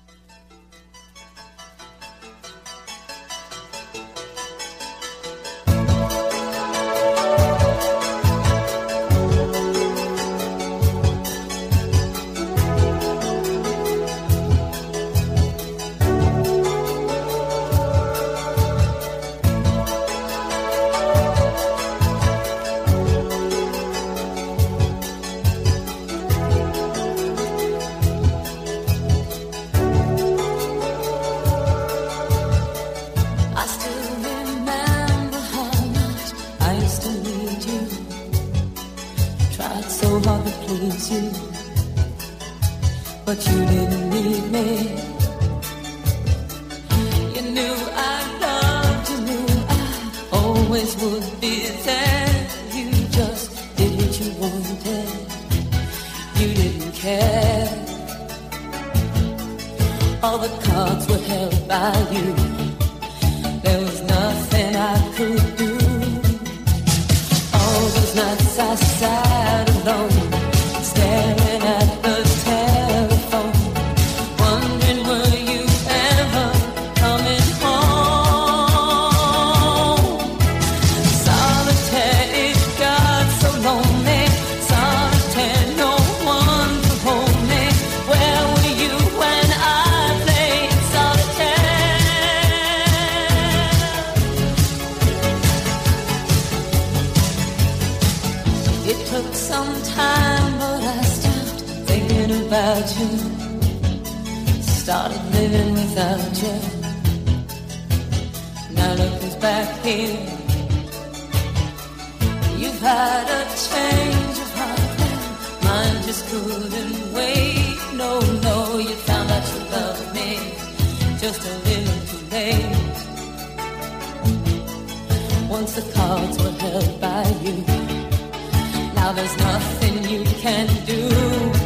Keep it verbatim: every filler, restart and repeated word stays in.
But you didn't need me. You knew I loved you, knew I always would be there. You just did what you wanted. You didn't care. All the cards were held by you. There was nothing I could do. All those nights I sat alone, staring at the telephone, wondering were you ever coming home. Solitaire, it got so lonely. Solitaire, no one to hold me. Where were you when I played solitaire? It took some time, but I stopped thinking about you. Started living without you. Now look who's back here. You've had a change of heart, mine just couldn't wait. No, no, you found out you loved me just a little too late. Once the cards were held by you, now there's nothing you can do.